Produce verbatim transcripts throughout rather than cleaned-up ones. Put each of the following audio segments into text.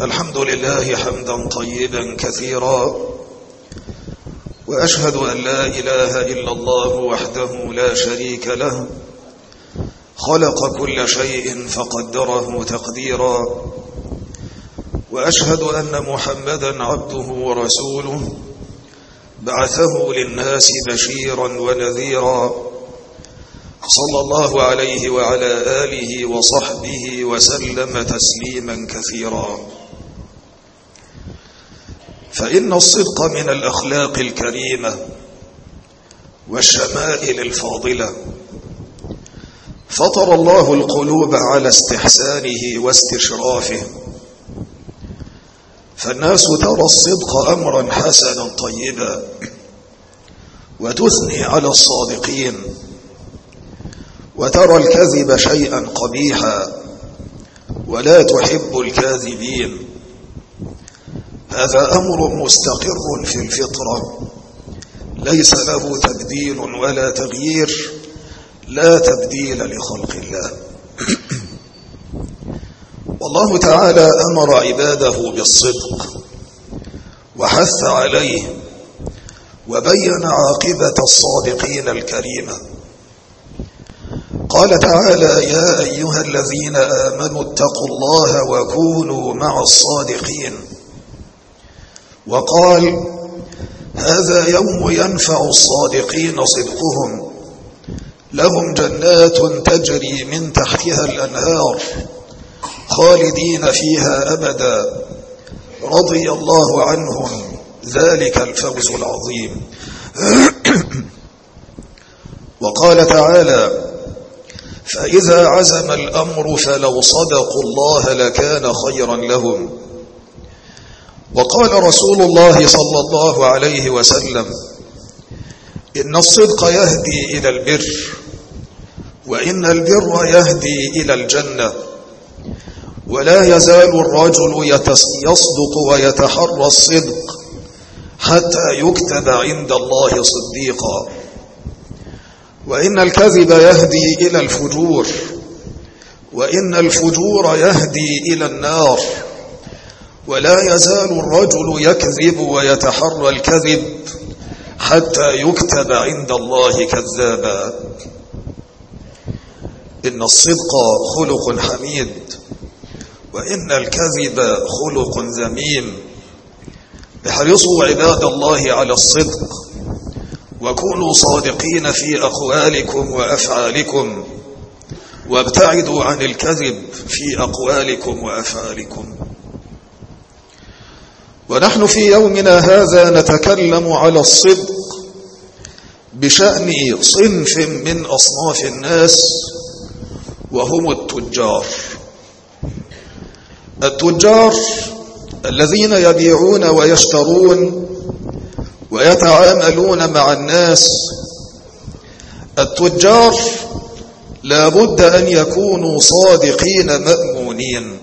الحمد لله حمدا طيبا كثيرا، وأشهد أن لا إله إلا الله وحده لا شريك له، خلق كل شيء فقدره تقديرا، وأشهد أن محمدا عبده ورسوله بعثه للناس بشيرا ونذيرا، صلى الله عليه وعلى آله وصحبه وسلم تسليما كثيرا. فإن الصدق من الأخلاق الكريمة والشمائل الفاضلة، فطر الله القلوب على استحسانه واستشرافه، فالناس ترى الصدق أمرا حسنا طيبا، وتثني على الصادقين، وترى الكذب شيئا قبيحا ولا تحب الكاذبين. هذا أمر مستقر في الفطرة، ليس له تبديل ولا تغيير، لا تبديل لخلق الله. والله تعالى أمر عباده بالصدق وحث عليه، وبين عاقبة الصادقين الكريمة. قال تعالى: يا أيها الذين آمنوا اتقوا الله وكونوا مع الصادقين. وقال: هذا يوم ينفع الصادقين صدقهم، لهم جنات تجري من تحتها الأنهار خالدين فيها أبدا، رضي الله عنهم، ذلك الفوز العظيم. وقال تعالى: فإذا عزم الأمر فلو صدقوا الله لكان خيرا لهم. وقال رسول الله صلى الله عليه وسلم: إن الصدق يهدي إلى البر، وإن البر يهدي إلى الجنة، ولا يزال الرجل يصدق ويتحرى الصدق حتى يكتب عند الله صديقا، وإن الكذب يهدي إلى الفجور، وإن الفجور يهدي إلى النار، ولا يزال الرجل يكذب ويتحرى الكذب حتى يكتب عند الله كذابا. إن الصدق خلق حميد، وإن الكذب خلق ذميم. احرصوا عباد الله على الصدق، وكونوا صادقين في أقوالكم وأفعالكم، وابتعدوا عن الكذب في أقوالكم وأفعالكم. ونحن في يومنا هذا نتكلم على الصدق بشأن صنف من أصناف الناس، وهم التجار. التجار الذين يبيعون ويشترون ويتعاملون مع الناس. التجار لا بد أن يكونوا صادقين مأمونين.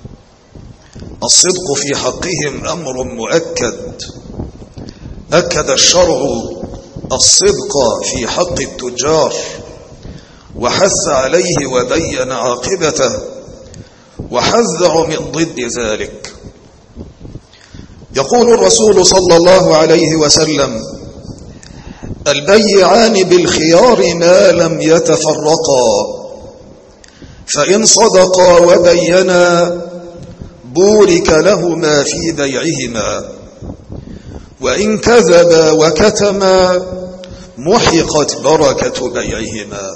الصدق في حقهم أمر مؤكد، أكد الشرع الصدق في حق التجار، وحث عليه وبين عاقبته، وحذر من ضد ذلك. يقول الرسول صلى الله عليه وسلم: البيعان بالخيار ما لم يتفرقا، فإن صدقا وبينا بورك لهما في بيعهما، وإن كذبا وكتما محقت بركة بيعهما.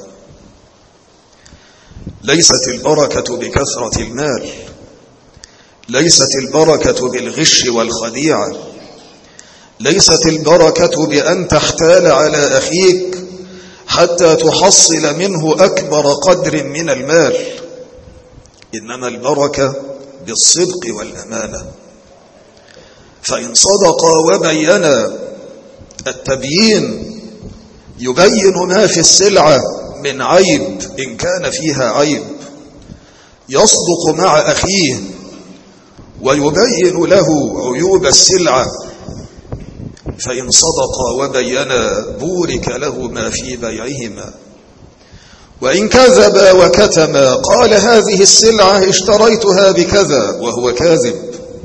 ليست البركة بكثرة المال، ليست البركة بالغش والخديعة، ليست البركة بأن تحتال على أخيك حتى تحصل منه أكبر قدر من المال، إنما البركة بالصدق والأمانة. فإن صدقا وبينا، التبيين يبين ما في السلعة من عيب إن كان فيها عيب، يصدق مع أخيه ويبين له عيوب السلعة. فإن صدقا وبينا بورك لهما في بيعهما، وإن كذب وكتم قال هذه السلعة اشتريتها بكذا وهو كاذب،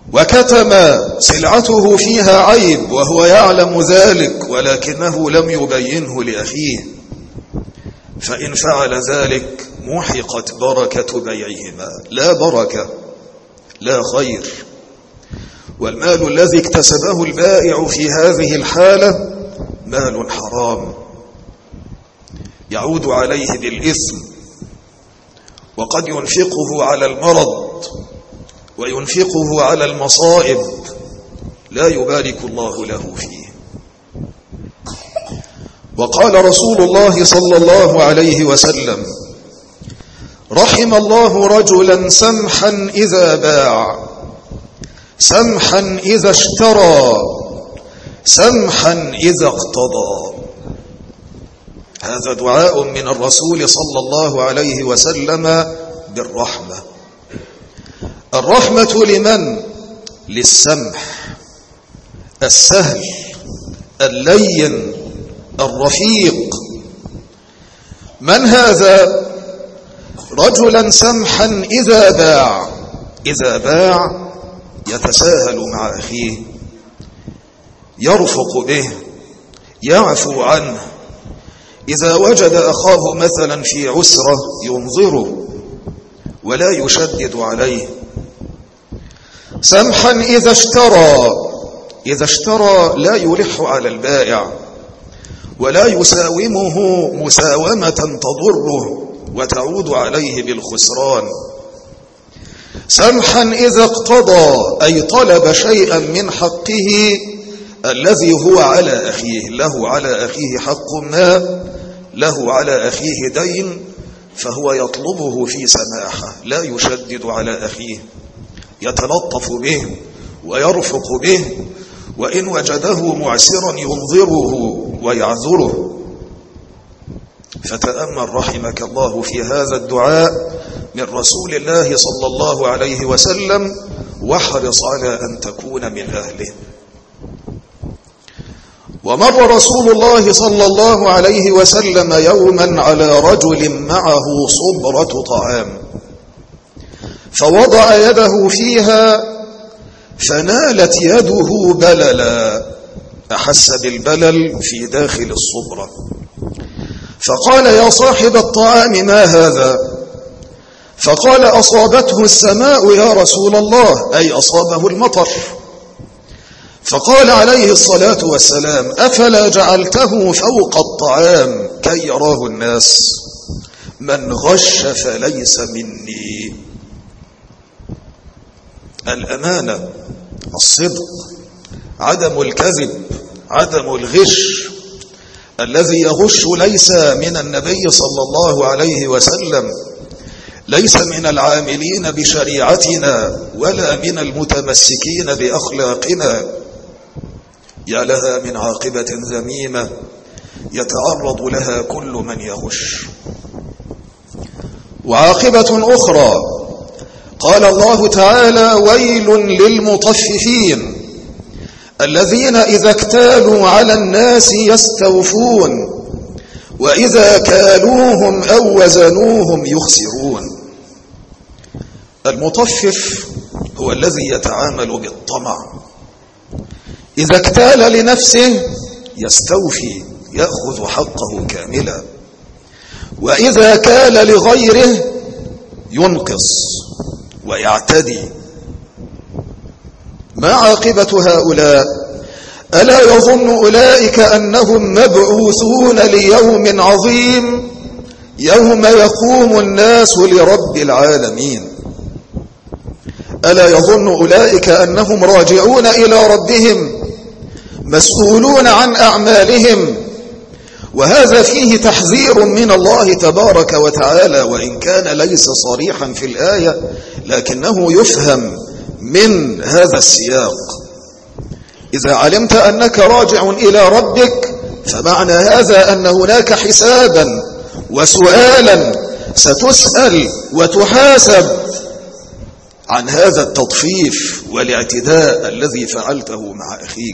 وكتم سلعته فيها عيب وهو يعلم ذلك ولكنه لم يبينه لأخيه، فإن فعل ذلك محقت بركة بيعهما، لا بركة لا خير. والمال الذي اكتسبه البائع في هذه الحالة مال حرام يعود عليه بالإثم، وقد ينفقه على المرض وينفقه على المصائب لا يبارك الله له فيه. وقال رسول الله صلى الله عليه وسلم: رحم الله رجلا سمحا إذا باع، سمحا إذا اشترى، سمحا إذا اقتضى. هذا دعاء من الرسول صلى الله عليه وسلم بالرحمة. الرحمة لمن؟ للسمح السهل اللين الرفيق. من هذا؟ رجلا سمحا إذا باع، إذا باع يتساهل مع أخيه، يرفق به، يعفو عنه. إذا وجد أخاه مثلا في عسرة ينظره ولا يشدد عليه. سمحا إذا اشترى، إذا اشترى لا يلح على البائع ولا يساومه مساومة تضره وتعود عليه بالخسران. سمحا إذا اقتضى، أي طلب شيئا من حقه الذي هو على أخيه، له على أخيه حق ما، له على أخيه دين، فهو يطلبه في سماحة، لا يشدد على أخيه، يتلطف به ويرفق به، وإن وجده معسرا ينظره ويعذره. فتأمل رحمك الله في هذا الدعاء من رسول الله صلى الله عليه وسلم، واحرص على أن تكون من أهله. ومر رسول الله صلى الله عليه وسلم يوما على رجل معه صبرة طعام، فوضع يده فيها فنالت يده بللا، أحس بالبلل في داخل الصبرة، فقال: يا صاحب الطعام ما هذا؟ فقال: أصابته السماء يا رسول الله، أي أصابه المطر. فقال عليه الصلاة والسلام: أفلا جعلته فوق الطعام كي يراه الناس؟ من غش فليس مني. الأمانة، الصدق، عدم الكذب، عدم الغش. الذي يغش ليس من النبي صلى الله عليه وسلم، ليس من العاملين بشريعتنا ولا من المتمسكين بأخلاقنا. يا لها من عاقبة ذميمة يتعرض لها كل من يغش. وعاقبة أخرى، قال الله تعالى: ويل للمطففين الذين إذا اكتالوا على الناس يستوفون وإذا كالوهم أو وزنوهم يخسرون. المطفف هو الذي يتعامل بالطمع، إذا اكتال لنفسه يستوفي، يأخذ حقه كاملا، وإذا كال لغيره ينقص ويعتدي. ما عاقبة هؤلاء؟ ألا يظن أولئك أنهم مبعوثون ليوم عظيم يوم يقوم الناس لرب العالمين؟ ألا يظن أولئك أنهم راجعون إلى ربهم مسؤولون عن أعمالهم؟ وهذا فيه تحذير من الله تبارك وتعالى، وإن كان ليس صريحا في الآية لكنه يفهم من هذا السياق. إذا علمت أنك راجع إلى ربك فمعنى هذا أن هناك حسابا وسؤالا ستسأل وتحاسب عن هذا التطفيف والاعتداء الذي فعلته مع أخيك.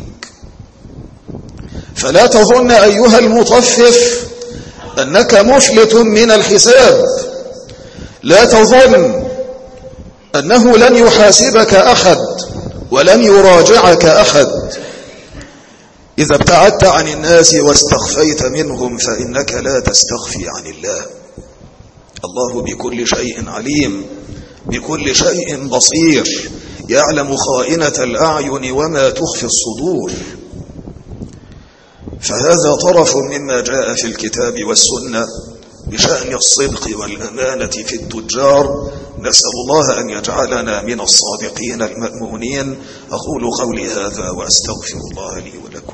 فلا تظن أيها المطفف أنك مفلت من الحساب، لا تظن أنه لن يحاسبك أحد ولن يراجعك أحد. إذا ابتعدت عن الناس واستخفيت منهم فإنك لا تستخفي عن الله. الله بكل شيء عليم، بكل شيء بصير، يعلم خائنة الأعين وما تخفي الصدور. فهذا طرف مما جاء في الكتاب والسنة بشأن الصدق والأمانة في التجار. نسأل الله أن يجعلنا من الصادقين المأمونين. أقول قولي هذا وأستغفر الله لي ولكم.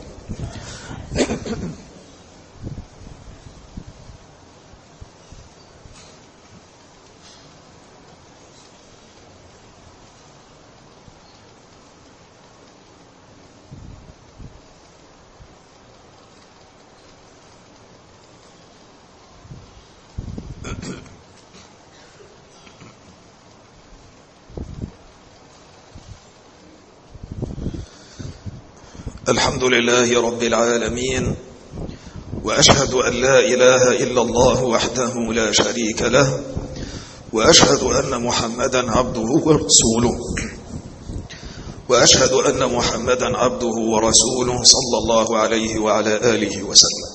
الحمد لله رب العالمين، وأشهد أن لا إله إلا الله وحده لا شريك له، وأشهد أن محمدا عبده ورسوله وأشهد أن محمدا عبده ورسوله صلى الله عليه وعلى آله وسلم.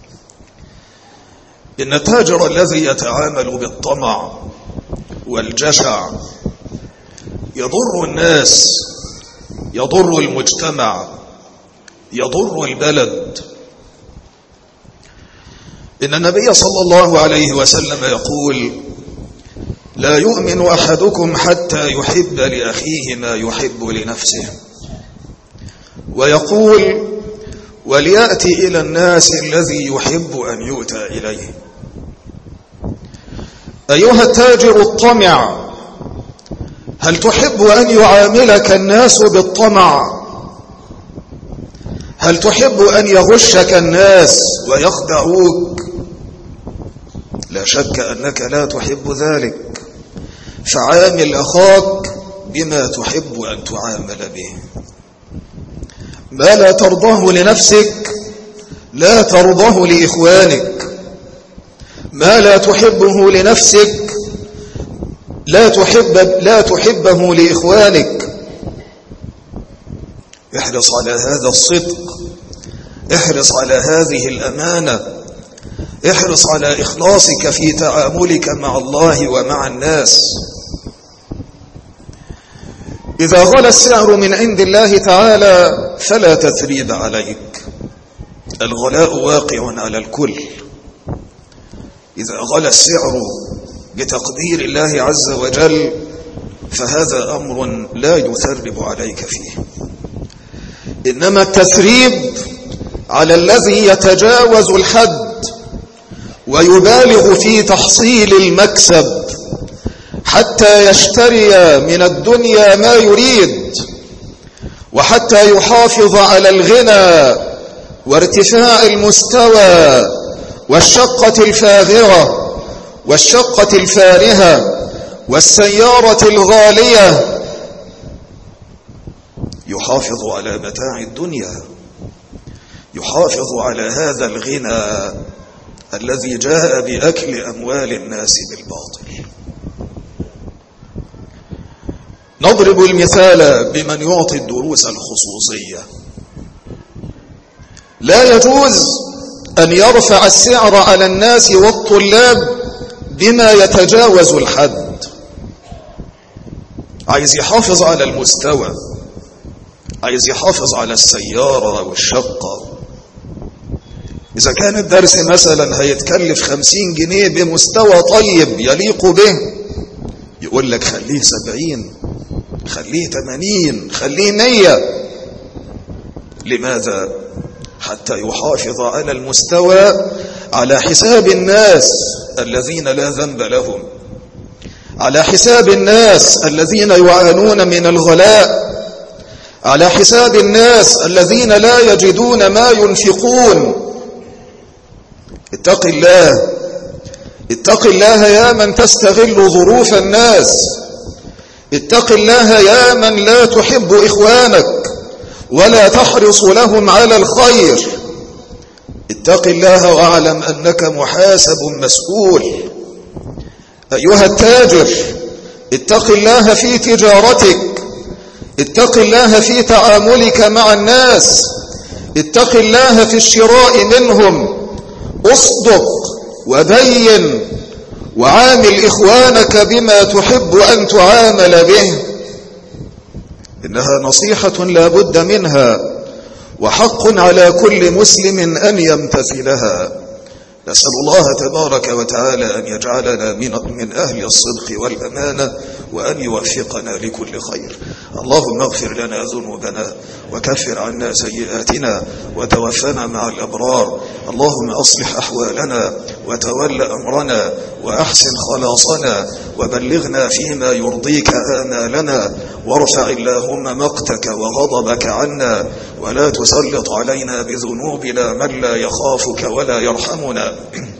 إن التاجر الذي يتعامل بالطمع والجشع يضر الناس، يضر المجتمع، يضر البلد. إن النبي صلى الله عليه وسلم يقول: لا يؤمن أحدكم حتى يحب لأخيه ما يحب لنفسه. ويقول: وليأتي إلى الناس الذي يحب أن يؤتى إليه. أيها التاجر الطمع، هل تحب أن يعاملك الناس بالطمع؟ هل تحب أن يغشك الناس ويخدعوك؟ لا شك أنك لا تحب ذلك. فعامل أخاك بما تحب أن تعامل به. ما لا ترضاه لنفسك لا ترضاه لإخوانك. ما لا تحبه لنفسك لا تحب لا تحبه لإخوانك. احرص على هذا الصدق، احرص على هذه الأمانة، احرص على إخلاصك في تعاملك مع الله ومع الناس. إذا غلى السعر من عند الله تعالى فلا تثريب عليك. الغلاء واقع على الكل. إذا غلى السعر بتقدير الله عز وجل فهذا أمر لا يثرب عليك فيه. إنما التثريب على الذي يتجاوز الحد ويبالغ في تحصيل المكسب حتى يشتري من الدنيا ما يريد، وحتى يحافظ على الغنى وارتفاع المستوى والشقة الفاخرة والشقة الفارهة والسيارة الغالية. يحافظ على متاع الدنيا، يحافظ على هذا الغنى الذي جاء بأكل أموال الناس بالباطل. نضرب المثال بمن يعطي الدروس الخصوصية. لا يجوز أن يرفع السعر على الناس والطلاب بما يتجاوز الحد. عايز يحافظ على المستوى، عايز يحافظ على السيارة والشقة. إذا كان الدرس مثلا هيتكلف خمسين جنيه بمستوى طيب يليق به، يقول لك خليه سبعين، خليه تمانين، خليه مية. لماذا؟ حتى يحافظ على المستوى على حساب الناس الذين لا ذنب لهم، على حساب الناس الذين يعانون من الغلاء، على حساب الناس الذين لا يجدون ما ينفقون. اتق الله، اتق الله يا من تستغل ظروف الناس. اتق الله يا من لا تحب إخوانك ولا تحرص لهم على الخير. اتق الله واعلم أنك محاسب مسؤول. أيها التاجر، اتق الله في تجارتك، اتق الله في تعاملك مع الناس، اتق الله في الشراء منهم، اصدق وبين، وعامل إخوانك بما تحب أن تعامل به. إنها نصيحة لا بد منها، وحق على كل مسلم أن يمتثلها. نسأل الله تبارك وتعالى أن يجعلنا من, من أهل الصدق والأمانة، وأن يوفقنا لكل خير. اللهم اغفر لنا ذنوبنا، وكفر عنا سيئاتنا، وتوفنا مع الأبرار. اللهم أصلح أحوالنا، وتول أمرنا، وأحسن خلاصنا، وبلغنا فيما يرضيك آمالنا، وارفع اللهم مقتك وغضبك عنا، ولا تسلط علينا بذنوبنا من لا يخافك ولا يرحمنا.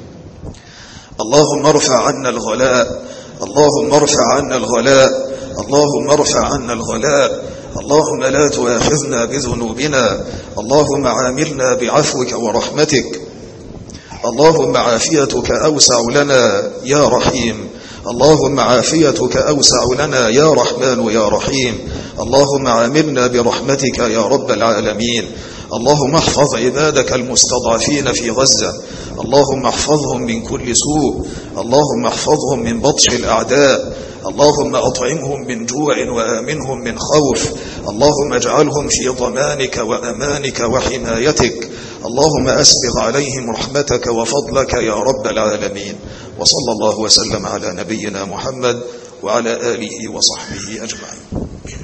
اللهم ارفع عنا الغلاء، اللهم ارفع عنا الغلاء، اللهم ارفع عنا الغلاء. اللهم لا تؤاخذنا بذنوبنا، اللهم عاملنا بعفوك ورحمتك. اللهم عافيتك أوسع لنا يا رحيم، اللهم عافيتك أوسع لنا يا رحمن يا رحيم. اللهم عاملنا برحمتك يا رب العالمين. اللهم احفظ عبادك المستضعفين في غزة، اللهم احفظهم من كل سوء، اللهم احفظهم من بطش الأعداء، اللهم أطعمهم من جوع وآمنهم من خوف، اللهم اجعلهم في ضمانك وأمانك وحمايتك. اللهم أسبغ عليهم رحمتك وفضلك يا رب العالمين. وصلى الله وسلم على نبينا محمد وعلى آله وصحبه أجمعين.